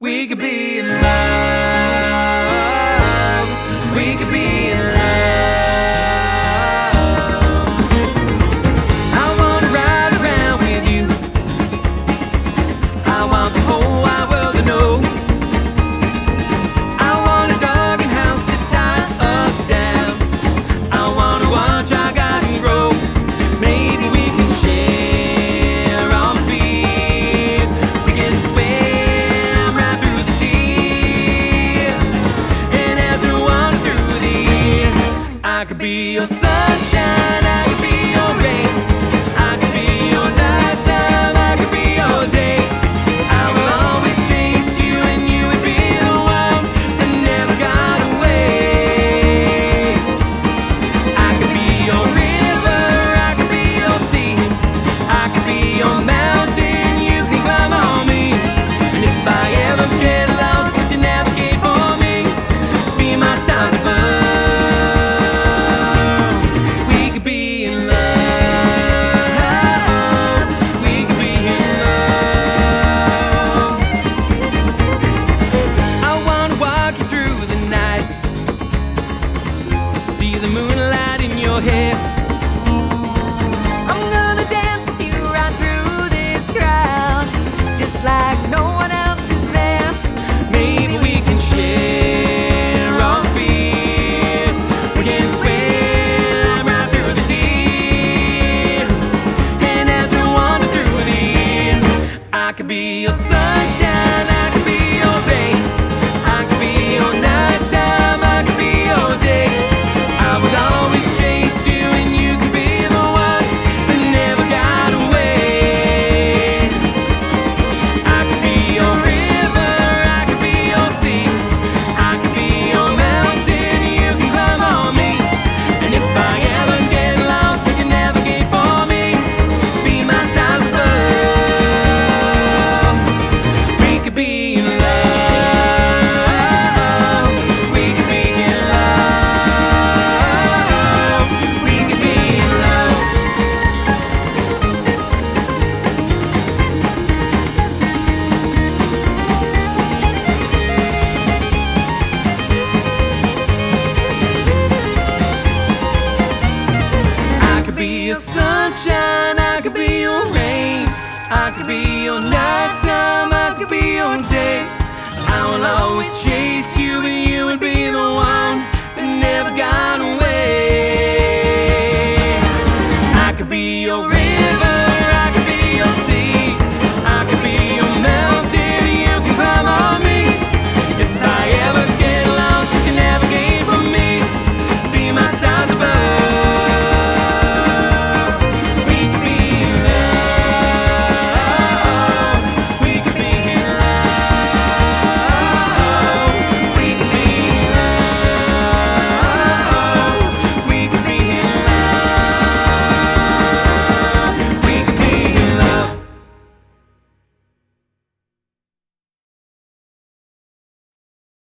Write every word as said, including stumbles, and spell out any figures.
We could be in love. We could be in love. I wanna ride around with you. I want the whole wide world to know. I want a dog and house to tie us down. I wanna watch our garden grow. Maybe we can share all the fears. We can swim right through the tears. And as we wander through these, I could be your sunshine, I could be your rain, I could be your nighttime, I could be your day. I will always chase you and you would be the one that never got away. I could be your river, I could be your sea, I could be your mountain, you can climb on me. And if I ever get lost, would you navigate for me? Be my stars above. We could be in love. We could be in love. I wanna walk you through the night, see the moonlight in your hair. I'm gonna dance with you right through this crowd, just like no one else is there. Maybe we can share all the fears. We can swim right through the tears. And as we wander through these, I could be your sunshine, I could be your rain, I could be your nighttime, I could be your day. I will always chase you and you could be the one that never got away. I could be your river, I could be your sea, I could be your mountain, you can climb on me. And if I ever get lost, would you navigate for me? Be my stars above. We could be in love. We could be in love. We could be in love. I could be your sunshine, I could be your rain, I could be your nighttime, I could be your day. I will always chase you and you would be the one that never got away.